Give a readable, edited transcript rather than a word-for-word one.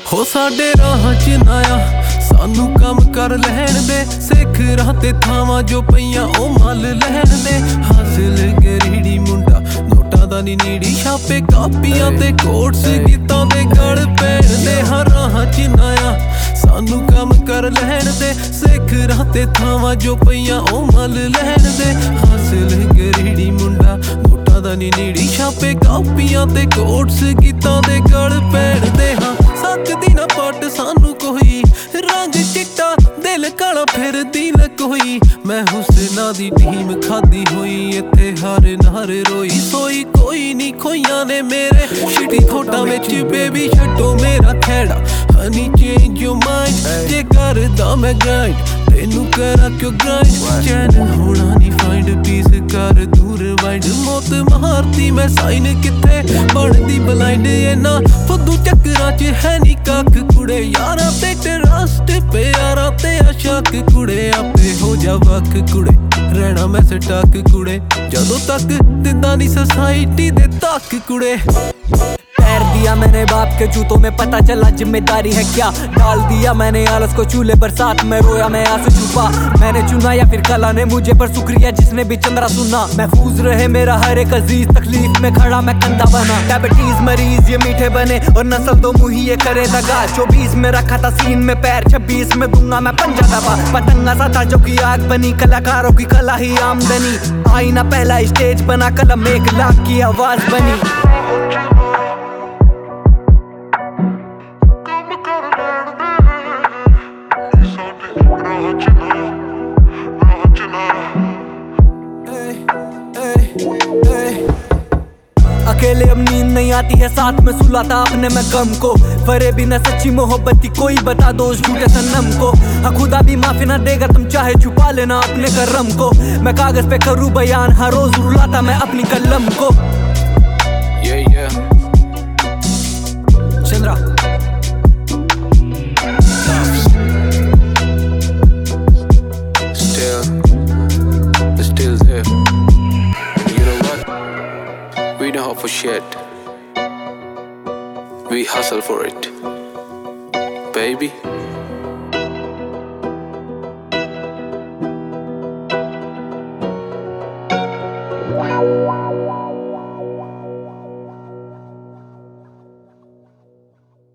हो साडे राह च नाया सानू कम कर लैण दे सिख राह ते थावां जो पईयां ओ मल लैण दे हासिल गरीड़ी मुंडा नोटां दा नी नीड़ी छापे कापियां ते कोट्स गीतां दे गल पैण दे हाँ राह च नाया सानू कम कर लैण दे सिख राह ते थावां जो पईयां ओ मल लैण दे हासिल गरीड़ी मुंडा नोटां दा नी नीड़ी छापे कापियां ते कोट्स गीतां दे गल पैण दे हाँ सकदी ना पट सानू कोई रंग चिट्टा दिल काला फिरदी न कोई मैं हुस्ना दी टीम खादी हुई इत्थे हर नार रोई सोई कोई नी खोइयां ने मेरे शिटी थोटा विच बेबी छड्डो मेरा खेड़ा हनी चेंज योर माइंड जे करदा मैं गाइड तेनू करा क्यों ग्राइंड चैन होना नी फाइंड पीस कर दूर वाइंड मौत मारती मैं साइन किथे बनदी ब्लाइंड इन्ना फुद्दू चक्करां च है नी कख कुड़े यारा ते ट्रस्ट प्यारा ते अशक कुड़े आपे हो जा वक कुड़े रहना मैं सटक कुड़े जदों तक दिंदा नी सोसाइटी दे तक कुड़े पैर दिया मैंने बाप के जूतों में पता चला जिम्मेदारी है क्या डाल दिया मैंने आलस को चूल्हे बरसात में रोया मैं आंसू छुपा मैंने चुना या फिर कला ने मुझे पर शुक्रिया जिसने भी चंद्रा सुना महफूज रहे मेरा हर एक अजीज तकलीफ में खड़ा मैं कंधा बना डायबिटीज मरीज ये मीठे बने और नस्ल दो मुही ये करे दगा 24 में रखा था सीन में पैर 26 में दूंगा मैं पंजा दबा पतंगा सा था जो की आग बनी कलाकारों की कला ही आमदनी आई ना पहला स्टेज बना कलम 1 लाख की आवाज बनी अकेले अब नींद नहीं आती है साथ में सुलाता अपने मैं गम को फरे बिना सच्ची मोहब्बत की कोई बता दो उस झूठे सनम को हाँ खुदा भी माफी ना देगा तुम चाहे छुपा लेना अपने करम को मैं कागज पे करूँ बयान हर रोज रुलाता मैं अपनी कलम को Chandra Still there. You know what? We don't hope for shit. We hustle for it, baby.